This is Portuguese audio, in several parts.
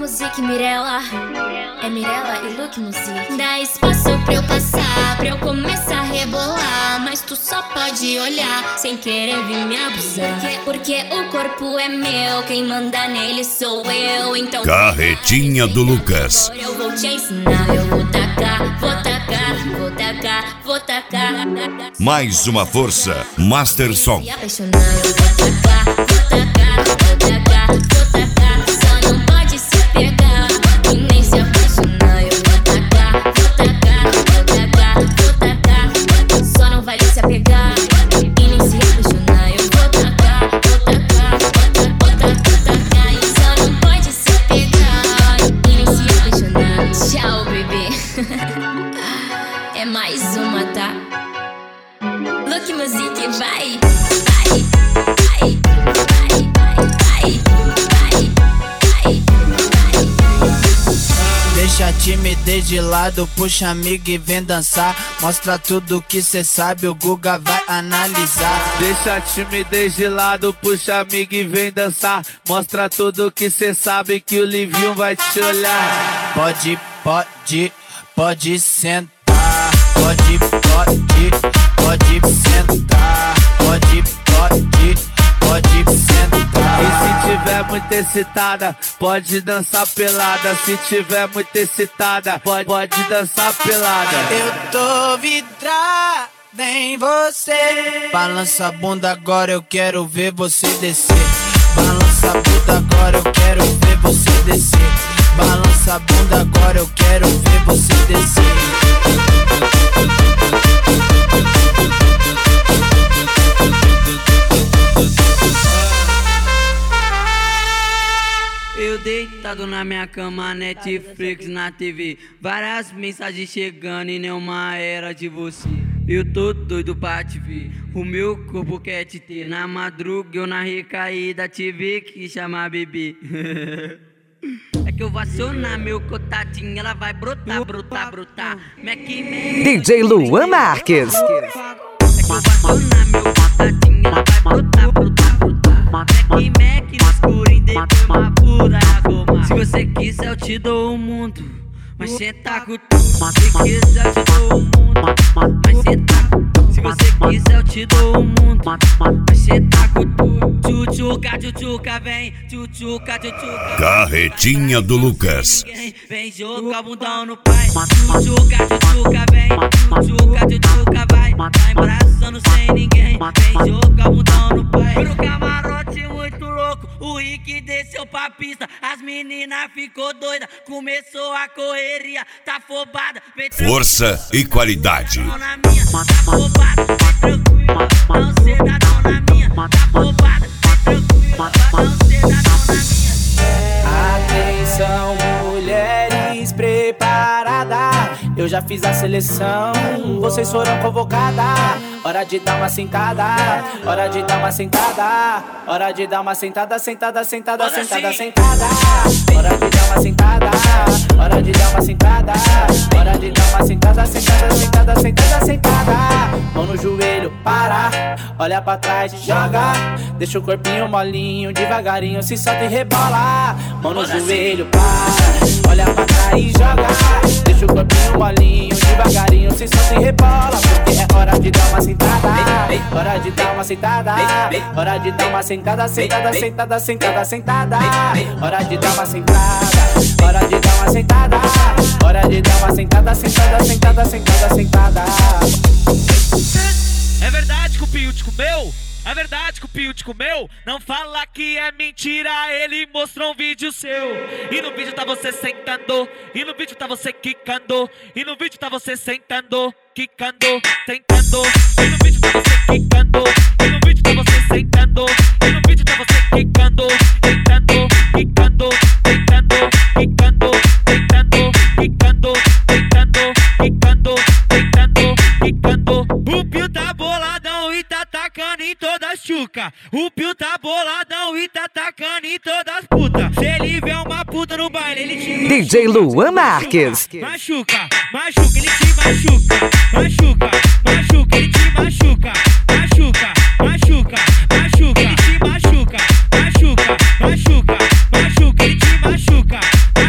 Music Mirella, é Mirella e Look Music. Dá espaço pra eu passar, pra eu começar a rebolar, mas tu só pode olhar, sem querer vir me abusar. Porque o corpo é meu, quem manda nele sou eu. Então Carretinha do Lucas. eu vou te ensinar, eu vou tacar, vou tacar, vou tacar, vou tacar. Mais uma força, Master Som. Se apaixonar, eu vou tacar, vou tacar, vou tacar, vou tacar. Só não pode se pegar e nem se apaixonar. Eu vou tacar, vou tacar, vou tacar, vou tacar. Só não vale se apegar e nem se apaixonar. Eu vou tacar, vou tacar, vou tacar, vou tacar. E só não pode se pegar e nem se apaixonar. Tchau, bebê. É mais uma, tá? Look Music, vai, vai, vai, vai, vai, vai, vai, vai. Deixa a timidez de lado, puxa amigo e vem dançar. Mostra tudo que cê sabe, o Guga vai analisar. Deixa a timidez de lado, puxa amigo e vem dançar. Mostra tudo que cê sabe que o Livinho vai te olhar. Pode, pode, pode sentar. Pode, pode, pode sentar. Pode, pode, pode sentar. E se tiver muito excitada, pode dançar pelada. Se tiver muito excitada, pode dançar pelada. Eu tô vidrada em você. Balança a bunda agora, eu quero ver você descer. Balança a bunda agora, eu quero ver você descer. Balança a bunda agora, eu quero ver você descer. Eu deitado na minha cama, Netflix na TV. Várias mensagens chegando e nenhuma era de você. Eu tô doido pra te ver, o meu corpo quer te ter. Na madruga eu na recaída tive que chamar bebê. É que eu vou acionar meu contatinho, ela vai brotar, brotar, brotar. DJ Luan Marques. É que eu vou acionar meu contatinho, ela vai brotar, brotar, brotar. Mac no escurinho, depois uma pura goma. Se você quiser eu te dou o mundo, mas cê tá com tudo. Se quiser eu te dou o mundo, mas cê tá com tudo. Se você quiser eu te dou o mundo, mas cê tá com tudo. Tchutchuca, tchutchuca, vem, tchutchuca, tchutchuca. Carretinha do Lucas. Vem jogar o bundão no pai. Tchutchuca, tchutchuca, vem, tchutchuca, tchutchuca, vai. Tá embraçando sem ninguém. Vem jogar o bundão no pai. Pro camarote muito louco, o Rick desceu pra pista. As meninas ficou doida, começou a correria. Tá afobada, vem Força e qualidade. na minha, tá afobada, vem tranquila. Não ceda não na minha, tá afobada, vem tranquila. Não ceda não na minha. Atenção, mulheres preparadas. Eu já fiz a seleção, vocês foram convocadas. Hora de dar uma sentada, hora de dar uma sentada. Hora de dar uma sentada, sentada, sentada, sentada, sentada. Hora de dar uma sentada, hora de dar uma sentada. Hora de dar uma sentada, sentada, sentada, sentada, sentada. Mão no joelho, para, olha pra trás, joga. Deixa o corpinho molinho, devagarinho se solta e rebola. Mão no joelho, para, olha pra trás e joga. Deixa o corpinho molinho, devagarinho se solta e rebola. Porque é hora de dar uma sentada, hora de dar uma sentada. Hora de dar uma sentada, sentada, sentada, sentada, sentada. Hora de dar uma sentada, hora de dar uma sentada. Hora de dar uma sentada, sentada, sentada, sentada, sentada. É verdade que o Pinho te comeu? É verdade que o Pinho te comeu? Não fala que é mentira, ele mostrou um vídeo seu. E no vídeo tá você sentando, e no vídeo tá você quicando, e no vídeo tá você sentando, quicando, sentando. E no vídeo tá você quicando, e no vídeo tá você sentando, e no vídeo tá você quicando, sentando, quicando, sentando, quicando, sentando, quicando, sentando, quicando, sentando, quicando. O Pinho tá boladão e tá tacando em todas as chuca. O Pinho tá boladão e tá tacando em todas as putas. Se ele vê uma puta no baile, ele te machuca. DJ Luan Marques. Machuca, machuca, ele te machuca. Machuca, machuca, ele te machuca. Machuca, machuca, machuca, ele te machuca. Machuca, machuca, machuca, ele te machuca.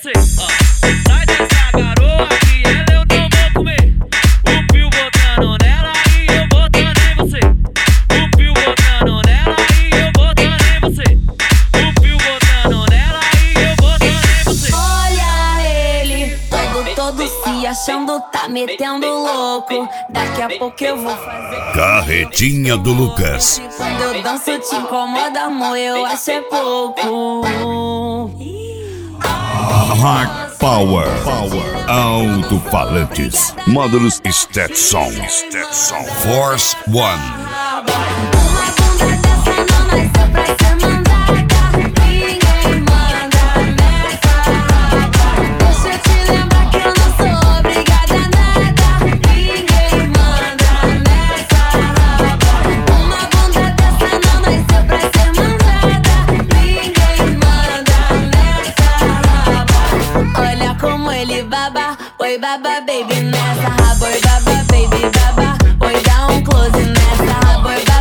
você. Sai dessa garoa que ela eu não vou comer. O pio botando nela e eu botando em você. O pio botando nela e eu botando em você. O pio botando nela e eu botando em você. Olha ele, todo se achando, tá metendo louco. Daqui a pouco eu vou fazer. Carretinha do Lucas. Quando eu danço te incomoda, amor, eu acho é pouco. Hard Power. Alto-falantes. Módulos Stetson. Force One. Uma bunda dessa não nasceu pra ser mandada. Ninguém manda nessa raba. Deixa eu te lembrar que eu não sou obrigada a nada. Ninguém manda nessa raba. Uma bunda dessa não nasceu pra ser mandada. Ninguém manda nessa raba. Olha como ele baba. Oi baba baby nessa raba. Oi baba baby baba. Oi dá um close nessa raba. Oi